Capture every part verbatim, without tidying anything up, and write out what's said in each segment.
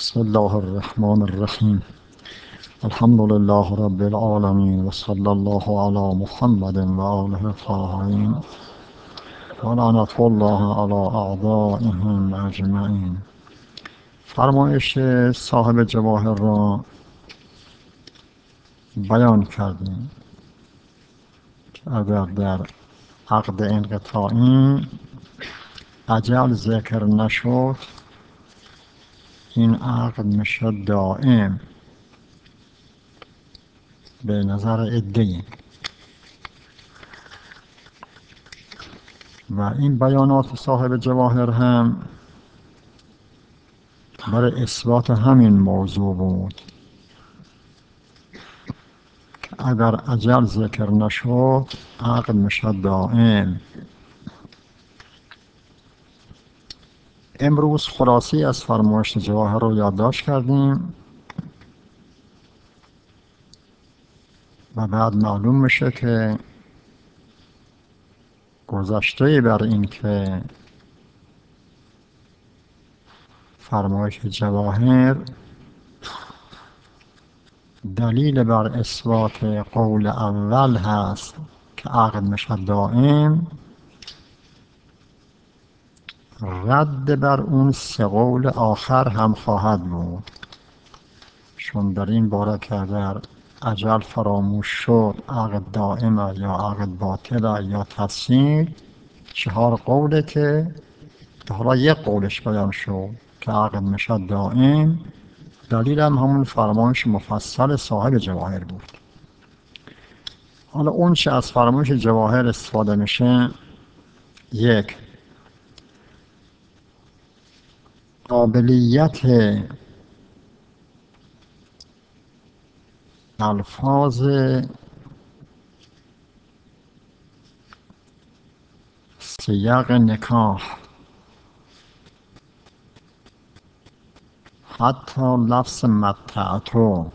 بسم الله الرحمن الرحیم. الحمد لله رب العالمین و صلی الله علی محمد و آله الطاهرین و لعنة الله علی اعدائهم اجمعین. فرمایش صاحب جواهر را بیان کردیم که اگر در عقد انقطاعی اجل ذکر نشد، این عقد میشه دائم به نظر عده‌ای. و این بیانات صاحب جواهر هم برای اثبات همین موضوع بود که اگر اجل ذکر نشد عقد میشه دائم. امروز خلاصی از فرمایش جواهر رو یادداشت کردیم و بعد معلوم میشه که گذشته بر این که فرمایش جواهر دلیل بر اثبات قول اول هست که عقد میشه دائم، رد بر اون سه قول آخر هم خواهد بود، چون در این باره که در اجل فراموش شد عقد دائمه یا عقد باطله یا تفسیر، چهار قوله که حالا یک قولش بیان شد که عقد میشه دائم. دلیل هم همون فرمایش مفصل صاحب جواهر بود. حالا اون چه از فرمایش جواهر استفاده میشه: یک، قابلیت الفاظ سیاق نکاح، حتی لفظ متعتو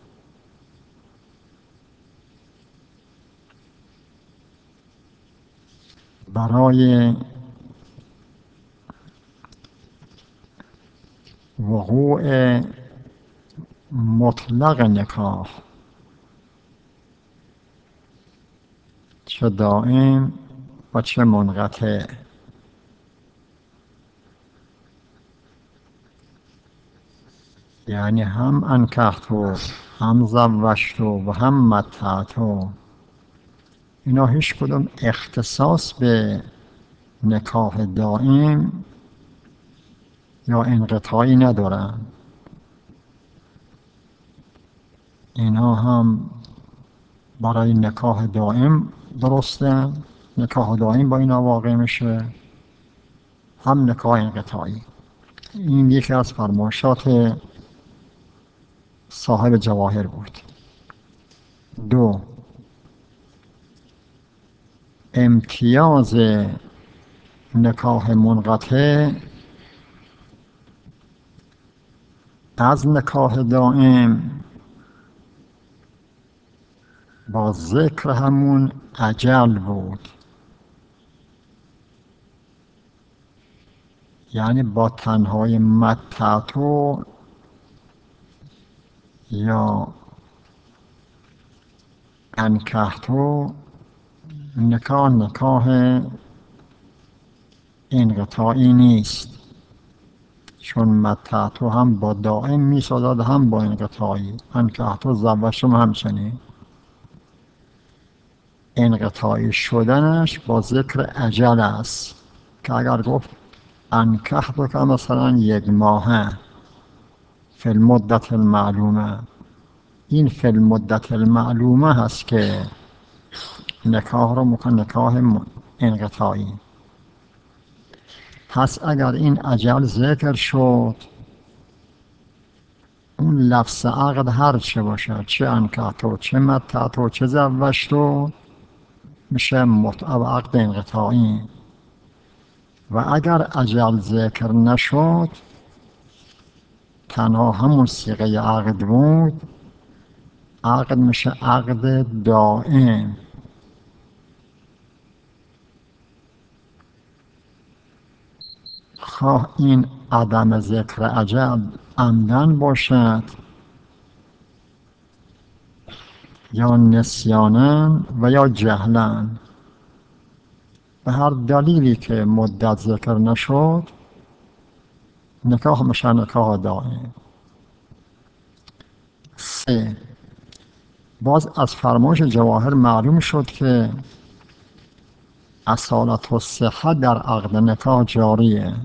برای وقوع مطلق نکاح، چه دائم و چه منقطع. یعنی هم انکحتو، هم زوجتو و هم متعتو، اینا هیچ کدوم اختصاص به نکاح دائم یا انقطاعی ندارن. اینا هم برای نکاح دائم درسته، نکاح دائم با اینا واقع میشه، هم نکاح انقطاعی. این یکی از فرمایشات صاحب جواهر بود. دو، امتیاز نکاح منقطع از نکاح دائم با ذکر همون اجل بود. یعنی با تنهای متعتو یا انکحتو نکاح نکاح انقطاعی نیست، چون متعتو هم با دائم میسازد هم با انقطاعی. انکحتو زوجتم همچنین. انقطاعی شدنش با ذکر اجل است که اگر گفت انکحتو که مثلا یک ماهه فی المدت المعلومه، این فی المدت المعلومه هست که نکاح رو میکنه نکاح انقطاعی. پس اگر این اجل ذکر شد، اون لفظ عقد هر چه باشه، چه انکحتو چه متعتو چه زوجتو، میشه متعه و عقد انقطاعی. و اگر اجل ذکر نشد، تنها همون صیغه عقد بود، عقد میشه عقد دائم. خواه این عدم ذکر اجل عمدن باشد یا نسیانن و یا جهلن، به هر دلیلی که مدت ذکر نشد نکاح میشه نکاح دائم. سه، باز از فرمایش جواهر معلوم شد که اصالت و صحت در عقد نکاح جاریه.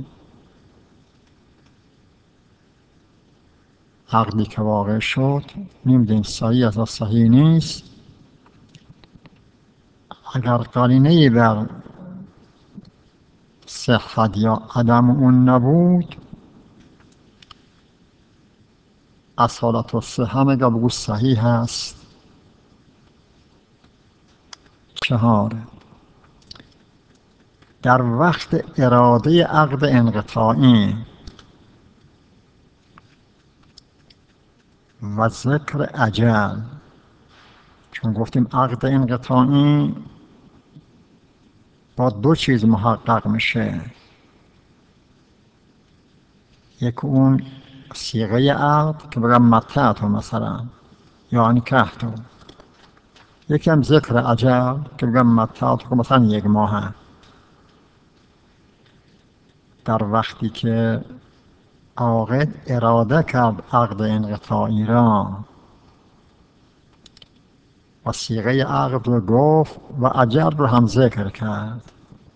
عقدی که واقع شد نمیدونیم صحیح است یا صحیح نیست، اگر قرینه‌ای بر صحت یا عدم اون نبود اصالت و صحت میگه بگو صحیح هست. چهار، در وقت اراده عقد انقطاعی و ذکر اجل، چون گفتیم عقد انقطاعی با دو چیز محقق میشه، یک اون صیغه عقد که بگم متعتو مثلا یا انکحتو، یکی هم ذکر اجل که بگم متعتو که مثلا یک ماه. در وقتی که عاقد اراده کرد عقد انقطاعی را و صیغه عقد رو گفت و اجل رو هم ذکر کرد،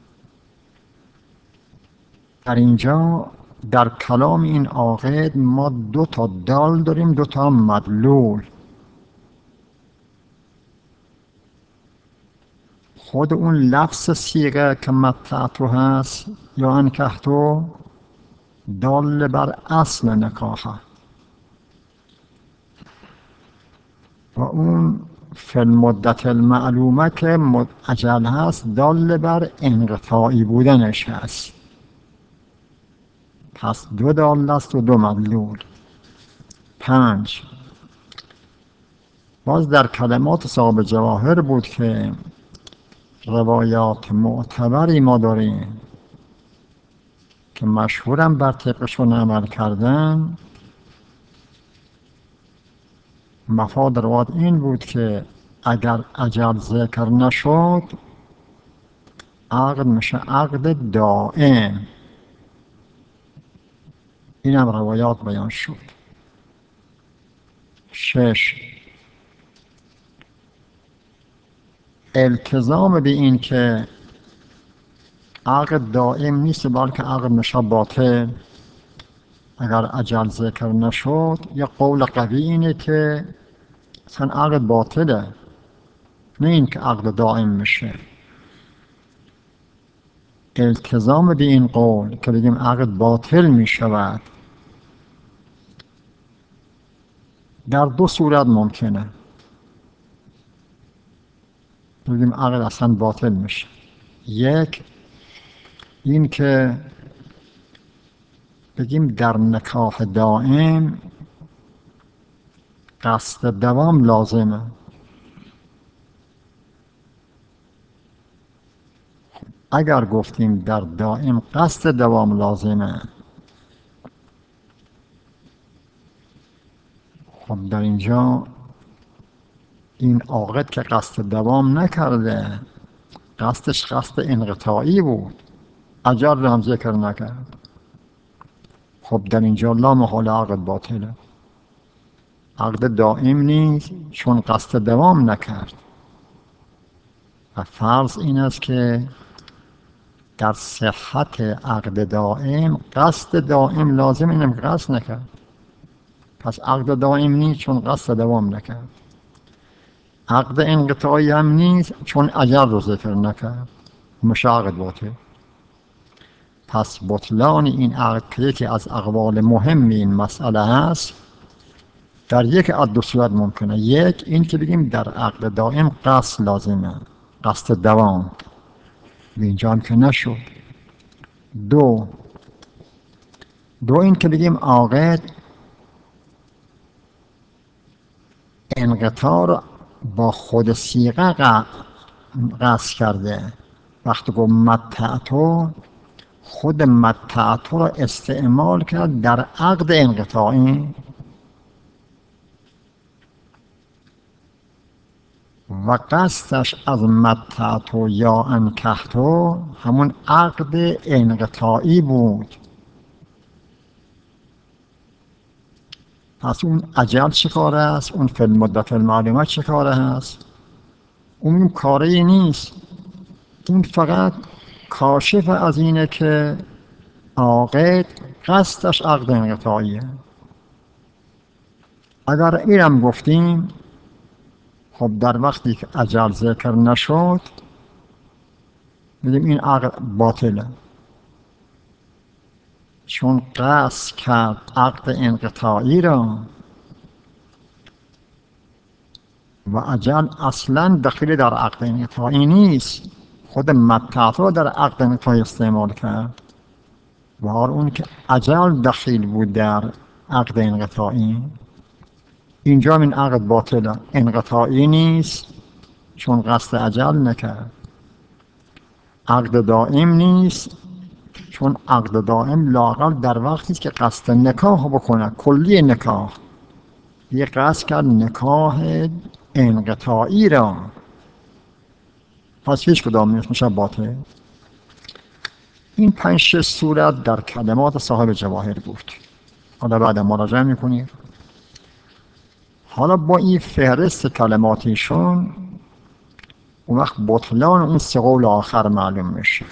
در اینجا در کلام این عاقد ما دو تا دال داریم، دو تا مدلول. خود اون لفظ صیغه که متعتو هست یا انکحتو دال بر اصل نکاح و اون فی المدت المعلومه که اجل هست دال بر انقطاعی بودنش هست. پس دو دال است و دو مدلول. پنج، باز در کلمات صاحب جواهر بود که روایات معتبری ما داریم که مشهورم بر طبقشون عمل کردن. مفاد روایات این بود که اگر اجل ذکر نشد عقد میشه عقد دائم. این هم روایات بیان شد. شش، التزام به این که عقد دائم نیست بلکه عقد میشه باطل اگر اجل ذکر نشد. یه قول قوی اینه که اصلا عقد باطله، نه این که عقد دائم میشه. التزام به این قول که بگیم عقد باطل میشود در دو صورت ممکنه. بگیم عقد اصلا باطل میشه، یک این که بگیم در نکاح دائم قصد دوام لازمه. اگر گفتیم در دائم قصد دوام لازمه، خب در اینجا این عاقد که قصد دوام نکرده، قصدش قصد انقطاعی بود، اجل رو هم ذکر نکرد، خب در اینجا لا محال عقد باطله، عقد دائم نیست چون قصد دوام نکرد. و فرض این است که در صحت عقد دائم قصد دائم لازم، اینم قصد نکرد، پس عقد دائم نیست چون قصد دوام نکرد. عقد انقطاعی هم نیست چون اجل رو ذکر نکرد، میشه عقد باطل. پس بطلان این عقد که یکی از اقوال مهم این مسئله هست در یک از دو صورت ممکنه. یک این که بگیم در عقد دائم قصد لازمه، قصد دوام، به اینجا هم که نشد. دو دو این که بگیم عاقد انقطاع رو با خود صیغه قصد کرده. وقتی گفت متعتو خود متعت را استعمال کرد در عقد انقطاعی و قصدش از متعت یا انکحت همون عقد انقطاعی بود. پس اون اجل چه کاره است؟ اون فی المدت المعلومه چه کاره هست؟ اون کاری نیست. اون فقط کاشف از اینه که عاقد قصدش عقد انقطاعیه. اگر اینم گفتیم خب در وقتی که اجل ذکر نشد میگیم این عقد باطله، چون قصد کرد عقد انقطاعی را و اجل اصلا دخیل در عقد انقطاعی نیست. خود متعت را در عقد انقطاعی استعمال کرد و اون که اجل دخیل بود در عقد انقطاعی. اینجا این عقد باطله، انقطاعی نیست چون قصد اجل نکرد. عقد دائم نیست چون عقد دائم لااقل در وقتی که قصد نکاح بکنه، کلی نکاح، یه قصد کرد نکاح انقطاعی را، پس هیچ کدام نیست، میشه باطل. این پنج شش صورت در کلمات صاحب جواهر بود. حالا بعد مراجعه میکنید. حالا با این فهرست کلماتیشون اون وقت بطلان اون سه قول آخر معلوم میشه.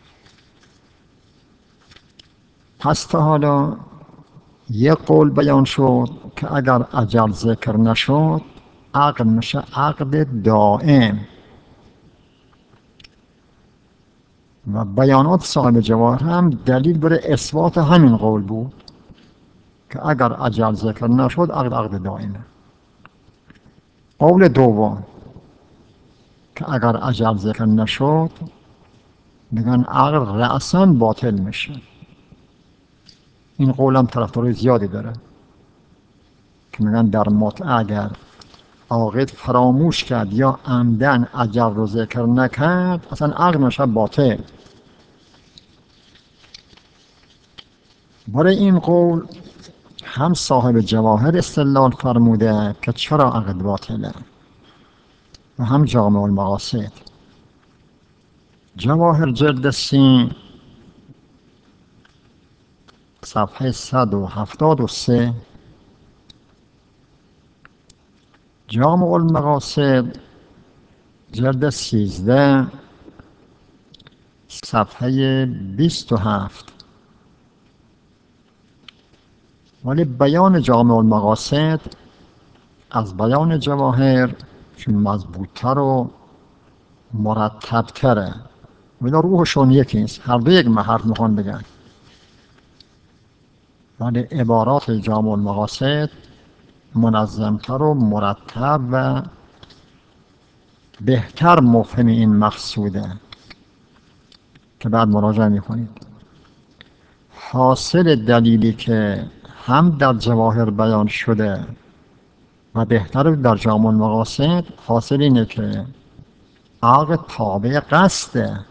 پس تا حالا یک قول بیان شد که اگر اجل ذکر نشد عقد میشه عقد دائم و بیانات صاحب جواهر هم دلیل برای اثبات همین قول بود که اگر اجل ذکر نشد عقد عقد دائمه. قول دوم که اگر اجل ذکر نشد میگن عقد رأساً باطل میشه. این قول هم طرفدارای زیادی داره که میگن در متعه اگر عاقد فراموش کرد یا عمدن اجل رو ذکر نکرد اصلا عقد میشه باطل. برای این قول هم صاحب جواهر استدلال فرموده که چرا عقد باطله و هم جامع المقاصد. جواهر جلد سین صفحه صد و هفتاد و سه، جامع المقاصد جلد سیزده صفحه بیست و هفت. ولی بیان جامع المقاصد از بیان جواهر چون مضبوطتر و مرتبتره و اینا روحشون یکی نیست، هر دو یک حرف میخوان بگن، ولی عبارات جامع المقاصد منظمتر و مرتب و بهتر مفهم این مقصوده که بعد مراجعه میکنید. حاصل دلیلی که هم در جواهر بیان شده و بهتر در جامع المقاصد حاصل اینه که عقد تابع قصده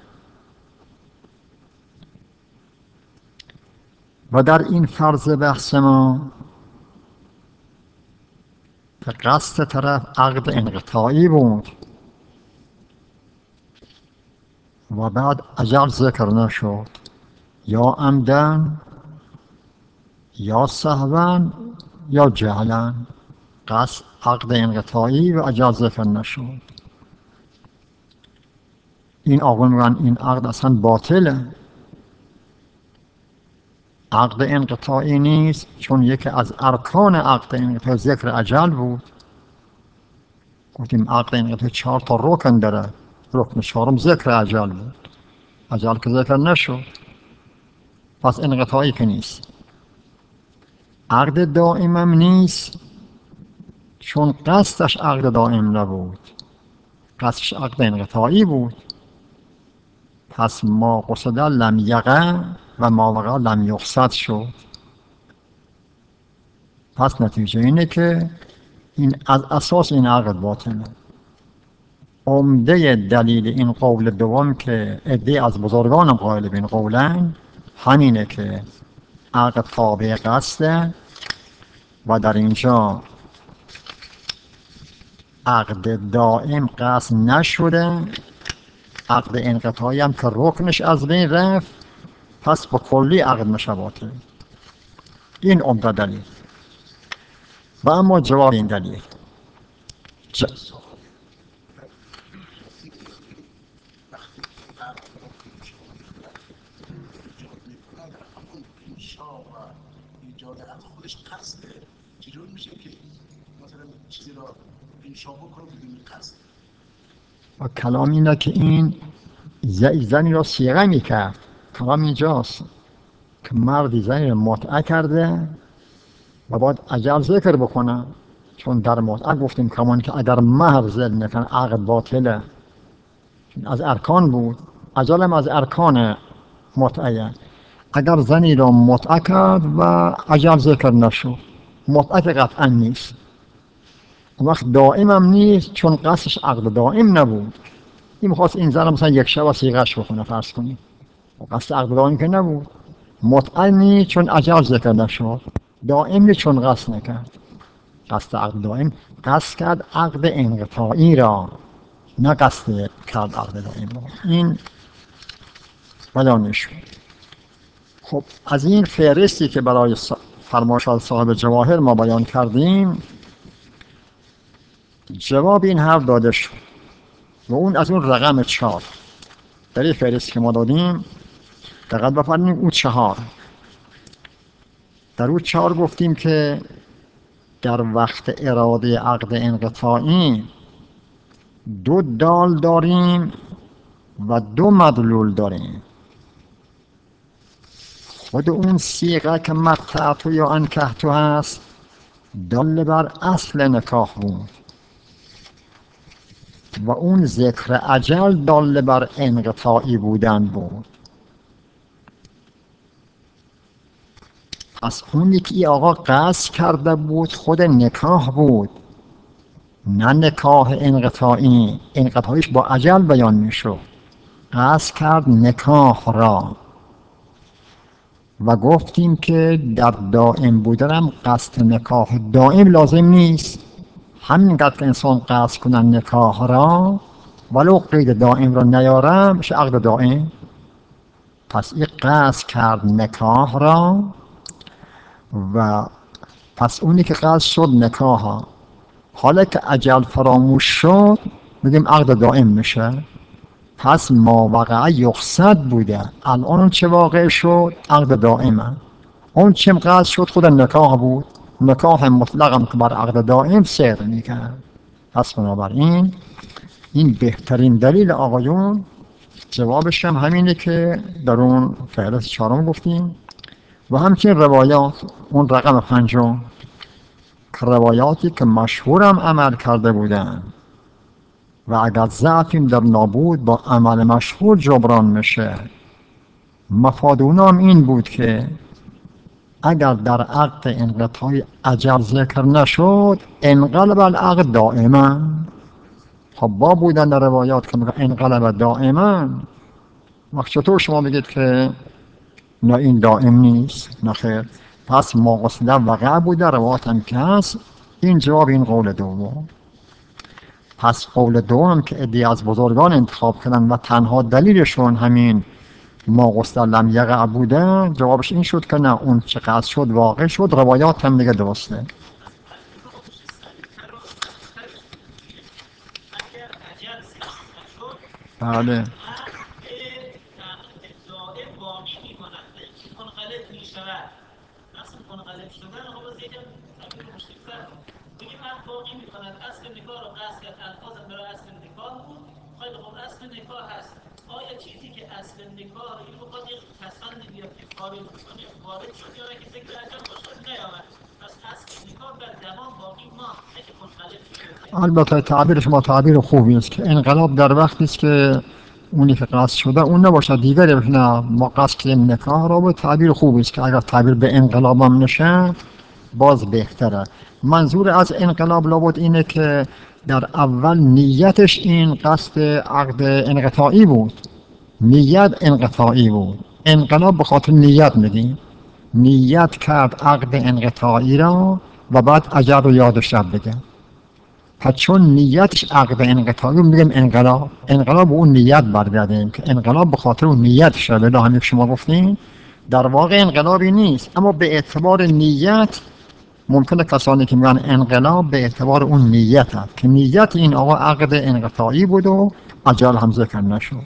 و در این فرض بحث ما که قصد طرف عقد انقطاعی بود و بعد اجل ذکر نشد یا عمدن یا سهوا یا جهلا، قصد عقد انقطاعی و اجل ذکر نشد. این آقا میگن این عقد اصلا باطله، عقد انقطاعی نیست چون یکی از ارکان عقد انقطاعی ذکر اجل بود. گفتیم عقد انقطاعی چهار تا رکن داره، رکن چهارم ذکر اجل بود، اجل که ذکر نشد پس انقطاعی که نیست. عقد دائم هم نیست چون قصدش عقد دائم نبود، قصدش عقد انقطاعی بود. پس ما قصد لم یقع و ما وقع لم یقصد شد. پس نتیجه اینه که این از اساس این عقد باطله. عمده دلیل این قول دوم که عده از بزرگان قائل به این قولن همینه که عقد تابع قصده و در اینجا عقد دائم قصد نشده، عقد انقطاعی هم که رکنش از بین رفت، پس با کلی عقد میشه باطل. این عمده دلیل. و اما جواب این دلیل ج... و کلام اینه که این زنی را صیغه میکرد. کلام اینجاست که مردی زنی را متعه کرده و باید اجل ذکر بکنه، چون در متعه گفتیم کمان که اگر مهر ذکر نکنه عقد باطله، از ارکان بود، اجل هم از ارکان متعه. اگر زنی را متعه کرد و اجل ذکر نشد، متعه که قطعا نیست، وقت دائم هم نیست، چون قصدش عقد دائم نبود. این میخواست این زن مثلا یک شب صیغه‌اش بکنه فرض کنیم، قصد عقد دائم که نبود. متعه نیست چون اجل ذکر نشد، دائم نیست چون قصد نکرد. قصد عقد دائم قصد کرد عقد انقطاعی را، نه قصد کرد عقد دائم را. این بیان شد. خب از این فهرستی که برای فرمایشات صاحب جواهر ما بیان کردیم، جواب این حرف داده شد و اون از اون رقم چهار در این فهرستی که ما دادیم دقیق بفرمایید. اون چهار در اون چهار گفتیم که در وقت اراده عقد انقطاعی دو دال داریم و دو مدلول داریم. خود اون صیغه که متعتو یا انکحتو هست دال بر اصل نکاح بود و اون ذکر اجل دال بر انقطاعی بودن بود. پس اونی که ای آقا قصد کرده بود خود نکاح بود، نه نکاح انقطاعی. انقطاعیش با اجل بیان میشد. قصد کرد نکاح را و گفتیم که در دائم بودنم قصد نکاح دائم لازم نیست. همینقدر که انسان قصد کنن نکاح را ولو قید دائم را نیارم میشه عقد دائم. پس این قصد کرد نکاح را و پس اونی که قصد شد نکاح، حالا که اجل فراموش شد میگیم عقد دائم میشه. پس ما وقع یقصد بوده، الان اون چه واقع شد عقد دائمه. اون چه قصد شد خود نکاح بود، نکاح مطلقم که بر عقد دائم سیر میکرد. پس بنابراین این بهترین دلیل آقایون. جوابش هم همینه که در اون فهرست چهارم گفتیم و همچنین روایات اون رقم پنجم که روایاتی که مشهورم عمل کرده بودن و اگر ضعفیم در نابود با عمل مشهور جبران میشه. مفاد اونام این بود که اگر در عقد انقطاعی اجل ذکر نشد انقلب العقد دائما. خب با بودن در روایات که میگه انقلب دائما، وقت چطور شما بگید که نه این دائم نیست؟ نه خیر. پس ما قصده وقع بوده، روایات هم که هست. این جواب این قول دوم. پس قول دوم که ادعی از بزرگان انتخاب کردن و تنها دلیلشون همین ما قصده لم یقع بوده، جوابش این شد که نه، اون چه قصد شد واقع شد. روایات هم دیگه درسته. بله منقلب شدن آقا باز یکم تعبیر مشکل‌تر بگیم هم باقی می‌کند. اصل نکاح رو قصد کرد، الفاظم برای اصل نکاح بود. خیلی خوب اصل نکاح هست. آیا چیزی که اصل نکاح این بخواد یک پسند بیاد که خارج کنه خارج شد یا که ذکر اجل باشه نیامد؟ پس اصل نکاح در دوام باقی ما اگه منقلب شده. البته تعبیر شما تعبیر خوبی است که انقلاب در وقتی است که اونی که قصد شده اون نباشه دیگری باشه. نه، ما قصد کردیم نکاح را. به تعبیر خوبی است که اگر تعبیر به انقلاب هم نشه باز بهتره. منظور از انقلاب لابد اینه که در اول نیتش این قصد عقد انقطاعی بود، نیت انقطاعی بود، انقلاب به خاطر نیت میگیم، نیت کرد عقد انقطاعی را و بعد اجل رو یادش رفت بگه. پس چون نیتش عقد انقطاعی رو میگیم انقلاب، انقلاب به اون نیت برگردیم که انقلاب به خاطر اون نیت شده. به همین که شما گفتین در واقع انقلابی نیست، اما به اعتبار نیت ممکنه کسانی که میگن انقلاب به اعتبار اون نیت هست که نیت این آقا عقد انقطاعی بود و اجل هم ذکر نشد.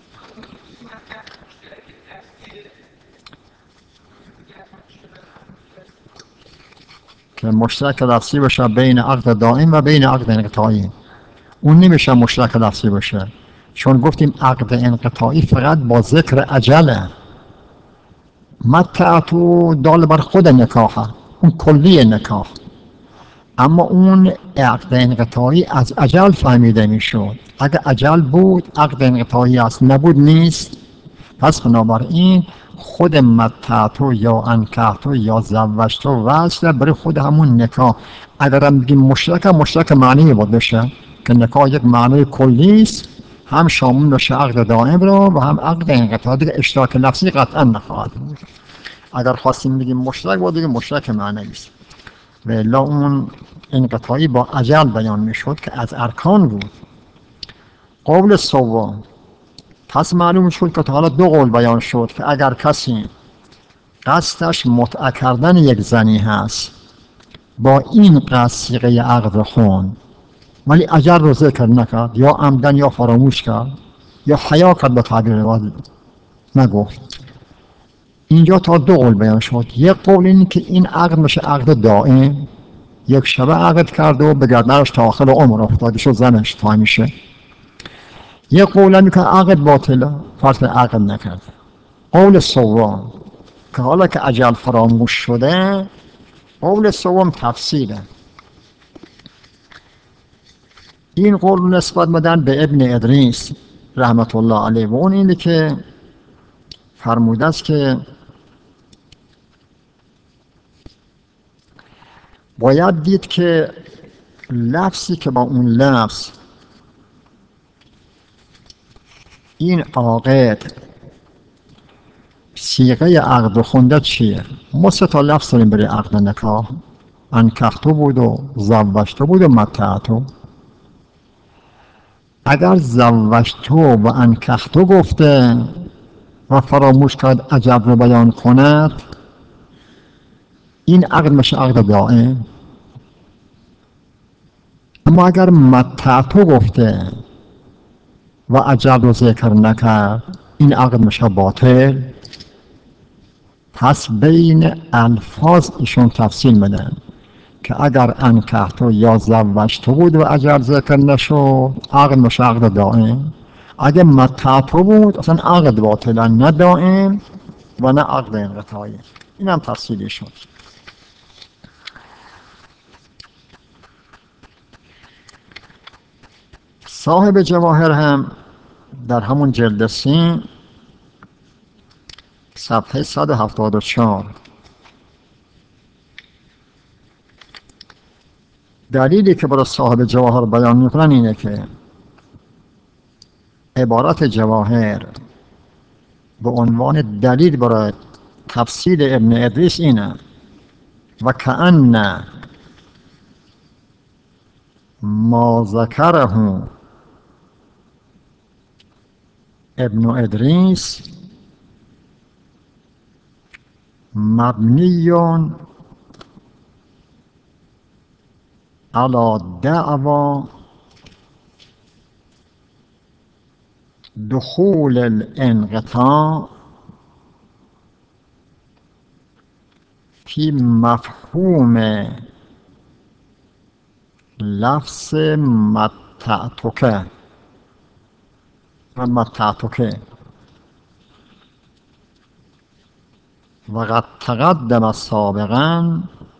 که مشترک لفظی باشه بین عقد دائم و بین عقد انقطاعی، اون نمیشه مشترک لفظی باشه، چون گفتیم عقد انقطاعی فقط با ذکر اجله. متعتو دال بر خود نکاحه، اون کلی نکاح، اما اون عقد انقطاعی از اجل فهمیده میشد. اگه اجل بود عقد انقطاعی است، نبود نیست. پس بنابراین خود متعتو یا انکحتو یا زوجتو وصل برای خود همون نکاح. اگر هم بگیم مشترک، مشترک معنی بود بشه که نکاح یک معنی کلی است، هم شامل میشه عقد دائم را و هم عقد انقطاعی. دیگه اشتراک لفظی قطعا نخواهد بود. اگر خواستیم بگیم مشترک بود دیگه مشترک معنی است. و الا اون انقطاعی با اجل بیان میشد که از ارکان بود. قول سوم، پس معلوم شد که تا حالا دو قول بیان شد که اگر کسی قصدش متعه کردن یک زنی هست، با این قصد صیغه عقد خون ولی اجل رو ذکر نکرد، یا عمدن یا فراموش کرد یا حیا کرد به تعبیر روادی نگفت، اینجا تا دو قول بیان شد. یک قول این که این عقد میشه عقد دائم، یک شبه عقد کرده و به گردنش تا آخر عمر افتاده شد زنش تا همیشه. یک قول هم که عقد باطله، فرض عقد نکرد. قول سوم که حالا که اجل فراموش شده، قول سوم تفصیله. این قول نسبت بدن به ابن ادریس رحمت الله علیه و اون اینه که فرموده است که باید دید که لفظی که با اون لفظ این عاقد صیغه عقد خونده چیه؟ ما سه تا لفظ داریم برای عقد نکاح، انکحتو بود و زوجتو بود و متعتو. اگر زوجتو و انکحتو گفته و فراموش کرد اجل رو بیان کند، این عقد میشه عقد دائم. اما اگر متعتو گفته و اجل رو ذکر نکرد، این عقد میشه باطل. پس بین الفاظ ایشون تفصیل میدن که اگر انکحتو یا زوجتو بود و اجل ذکر نشد، عقد میشه عقد دائم. اگه متعتو بود اصلا عقد باطل، نه دائم و نه عقد انقطاعی. این هم تفصیلی شد. صاحب جواهر هم در همون جلد سین صفحه صد و هفتاد و چهار دلیلی که برای صاحب جواهر بیان میکنن اینه که عبارت جواهر به عنوان دلیل برای تفسیر ابن ادریس اینه و کأن ما ذکره ابن ادریس مبنی على دعوى دخول الانقطاع فی مفهوم لفظ متعتک و متعتک و قد تقدم سابقا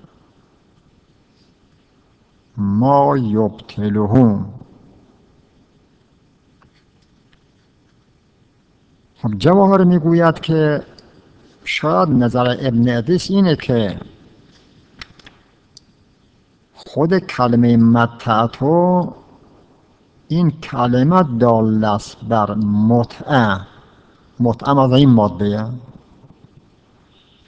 ما یبطله. خب جواهر میگوید که شاید نظر ابن ادریس اینه که خود کلمه متعتو این کلمه دال است بر متعه، متعه از این ماده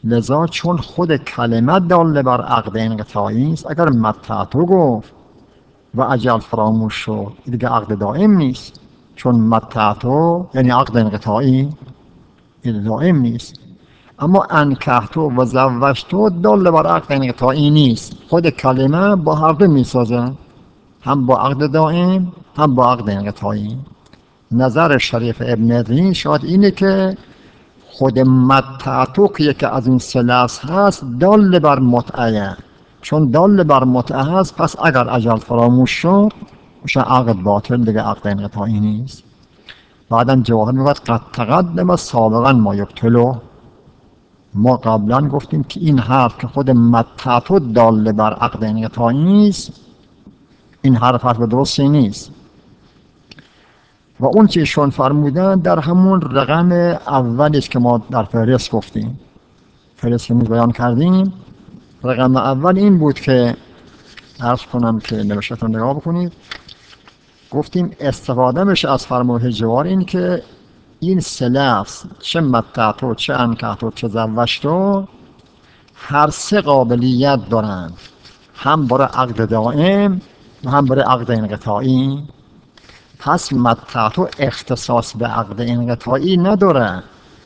لذا چون خود کلمه داله بر عقد انقطاعی است، اگر متعتو گفت و اجل فراموش شد دیگه عقد دائم نیست، چون متعتو یعنی عقد انقطاعی این دائم نیست. اما انکحتو و زوجتو داله بر عقد انقطاعی نیست، خود کلمه با هر دو میسازه، هم با عقد دائم هم با عقد انقطاعی. نظر شریف ابن ادرین شاید اینه که خود متعتو که یکی از این سه لفظ هست داله بر متعه، چون داله بر متعه هست پس اگر اجل فراموش شد میشه عقد باطل، دیگه عقد انقطاعی نیست. بعدم جواهر میگوید قد تقدم سابقا ما یبطلو، ما قبلا گفتیم که این حرف که خود متعتو داله بر عقد انقطاعی نیست، این حرف حرف درستی نیست. و اون چیشون فرمودن در همون رقم اولیست که ما در فهرست گفتیم، فهرست که ما بیان کردیم، رقم اول این بود که عرض کنم که نوشتتون نگاه بکنید، گفتیم استفاده میشه از فرموده جوار این که این سه لفظ چه متعتو چه انکحتو چه زوجتو هر سه قابلیت دارن، هم برای عقد دائم و هم برای عقد انقطاعی. پس متعتو اختصاص به عقد انقطاعی نداره،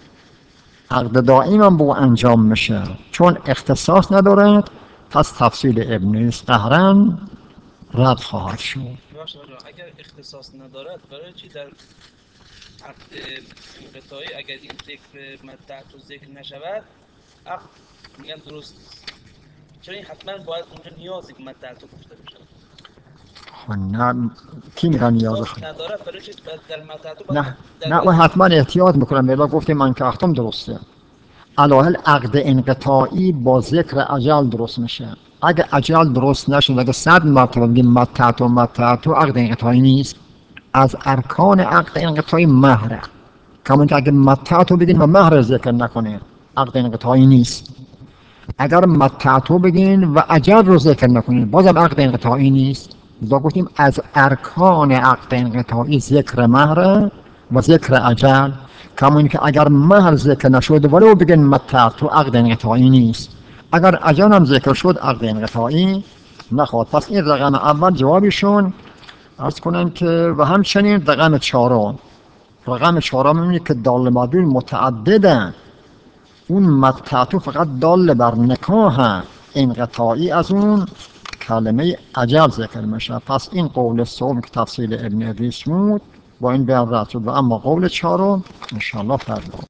عقد دائم هم با انجام میشه، چون اختصاص نداره پس تفصیل ابن قهرن رد خواهد شد. اگر اختصاص ندارد برای چی در عقد انقطاعی اگر این ذکر متعتو ذکر نشود عقد میگن درست نیست؟ چرا این حتما باید اونجا نیازی که متعتو گفته بشه؟ خب نه، کی میگن نیازه خود؟ ندارد برای چی در متعتو؟ نه نه اون حتما احتیاط میکنم، بلا گفتیم من که اختم درسته. علاهل عقد انقطاعی با ذکر اجل درست میشه، اگه اجل درست نشد اگه صد مرتبه بگیم متعتو متعتو عقد انقطاعی نیست. از ارکان عقد انقطاعی مهره، کامون که اگه متعتو بگین و مهر ذکر نکنین عقد انقطاعی نیست. اگر متعتو بگین و اجل رو ذکر نکنین بازم عقد انقطاعی نیست. لذا گفتیم از ارکان عقد انقطاعی ذکر مهر و ذکر اجل، کامون که اگر مهر ذکر نشد ولو بگین متعتو عقد انقطاعی نیست، اگر اجل هم ذکر شد عقد انقطاعی نخواد. پس این رقم اول جوابشون. عرض کنم که و همچنین رقم چهارم، رقم چهارم اینه که دال مدلول متعددن، اون متعتو فقط دال بر نکاح انقطاعی از اون کلمه اجل ذکر میشه. پس این قول سوم که تفصیل ابن ادریس بود با این بیان رد شد، و اما قول چهارم انشاءالله فردا